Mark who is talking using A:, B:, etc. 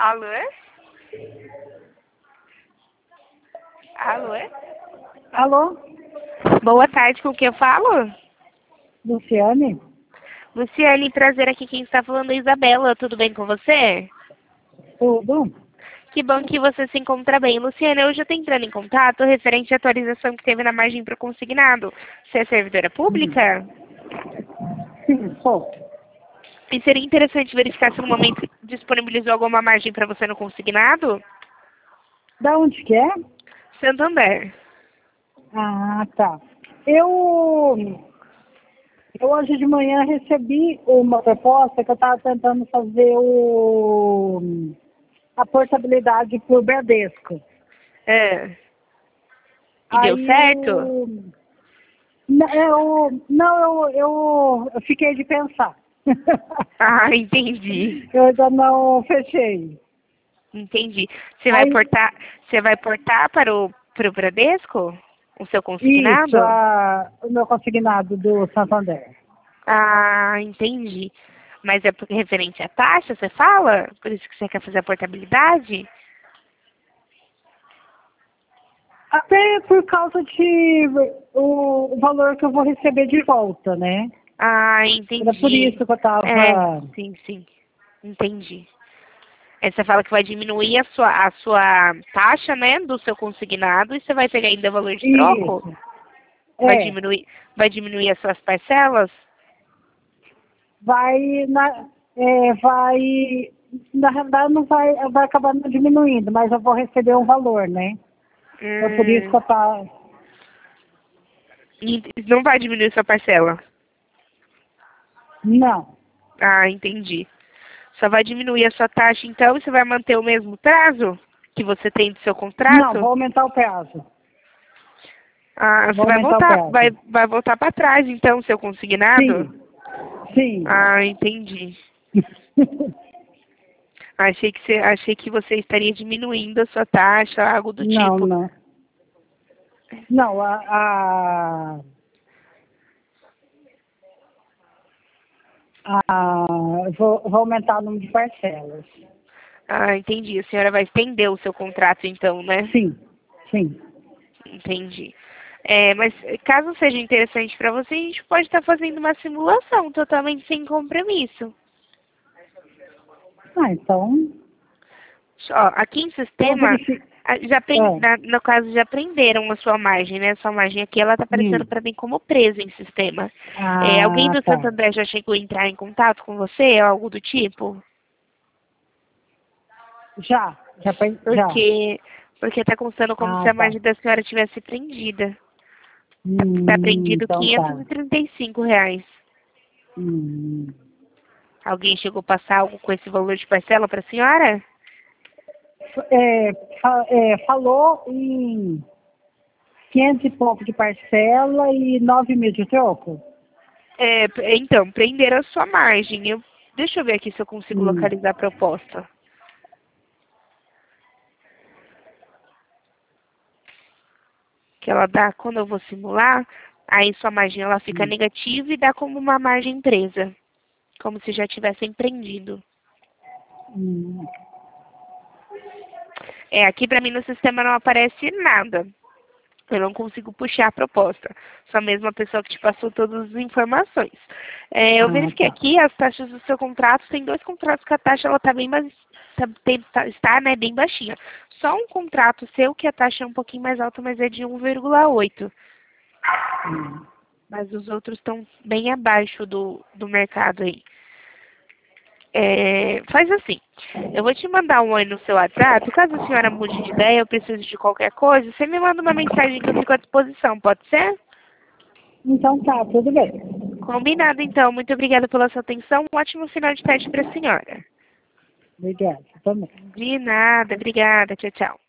A: Alô? Alô?
B: Alô?
A: Boa tarde, com quem eu falo?
B: Luciane?
A: Luciane, prazer aqui, quem está falando é Isabela, tudo bem com você?
B: Tudo?
A: Que bom que você se encontra bem. Luciane, hoje eu estou entrando em contato referente à atualização que teve na margem para o consignado. Você é servidora pública?
B: Sim, sou.
A: E seria interessante verificar se no momento disponibilizou alguma margem para você no consignado?
B: Da onde que é?
A: Santander.
B: Ah, tá. Eu hoje de manhã recebi uma proposta que eu estava tentando fazer a portabilidade para o Bradesco.
A: É. E deu
B: Aí
A: certo?
B: eu fiquei de pensar.
A: Ah, entendi.
B: Eu ainda não fechei.
A: Entendi.
B: Aí,
A: Você vai portar para o Bradesco? O seu
B: isso,
A: consignado?
B: o meu consignado do Santander.
A: Ah, entendi. Mas é porque referente à taxa, você fala? Por isso que você quer fazer a portabilidade?
B: Até por causa de o valor que eu vou receber de volta, né?
A: Ah,
B: Era por isso
A: entendi.
B: que eu
A: É,
B: tava.
A: sim, sim. Entendi. Aí você fala que vai diminuir a sua taxa, né, do seu consignado e você vai pegar ainda valor de troco?
B: Isso.
A: Vai
B: É.
A: diminuir, vai diminuir as suas parcelas?
B: Vai na. Vai. Na realidade não vai acabar não diminuindo, mas eu vou receber um valor, né? É por isso que
A: Hum,
B: eu tava.
A: e não vai diminuir sua parcela?
B: Não.
A: Ah, entendi. Só vai diminuir a sua taxa, então, e você vai manter o mesmo prazo que você tem do seu
B: Não,
A: contrato?
B: vou aumentar o prazo.
A: Ah, você
B: Vou aumentar o prazo.
A: vai voltar para trás, então, o seu consignado?
B: Sim. Sim.
A: Ah, entendi. Achei que você estaria diminuindo a sua taxa, algo do
B: Não,
A: tipo.
B: não. Não, vou aumentar o número de parcelas.
A: Ah, entendi. A senhora vai estender o seu contrato, então, né?
B: Sim, sim.
A: Entendi. É, mas caso seja interessante para você, a gente pode estar fazendo uma simulação totalmente sem compromisso.
B: Ah, então,
A: Ó, aqui em
B: vou
A: sistema,
B: verificar.
A: no caso, já prenderam a sua margem, né? Sua margem aqui, ela está aparecendo para mim como presa em sistema. É, alguém
B: Ah,
A: do
B: tá.
A: Santander já chegou a entrar em contato com você, algo do tipo?
B: Já.
A: Porque está constando como se
B: Ah,
A: a
B: tá.
A: margem da senhora tivesse prendida. Está prendido
B: Então tá.
A: R$ 535.
B: Hum.
A: Alguém chegou a passar algo com esse valor de parcela para a senhora?
B: Falou em 500 e pouco de parcela e 9.000 de troco?
A: É, então, prenderam a sua margem. Deixa eu ver aqui se eu consigo
B: Hum.
A: localizar a proposta. Que ela dá, quando eu vou simular, aí sua margem ela fica
B: Hum.
A: negativa e dá como uma margem presa. Como se já tivesse empreendido.
B: Hum.
A: É, aqui para mim no sistema não aparece nada. Eu não consigo puxar a proposta. Só mesmo a pessoa que te passou todas as informações. É, eu
B: Ah,
A: verifiquei
B: tá.
A: aqui as taxas do seu contrato. Tem 2 contratos que a taxa ela tá bem está, né, bem baixinha. Só um contrato seu que a taxa é um pouquinho mais alta, mas é de 1,8.
B: Hum.
A: Mas os outros estão bem abaixo do mercado aí. É, faz assim, eu vou te mandar um oi no seu WhatsApp, caso a senhora mude de ideia, eu preciso de qualquer coisa, você me manda uma mensagem que eu fico à disposição, pode ser?
B: Então tá, tudo bem.
A: Combinado então, muito obrigada pela sua atenção, um ótimo final de tarde para a senhora.
B: Obrigada. Também.
A: De nada, obrigada, tchau, tchau.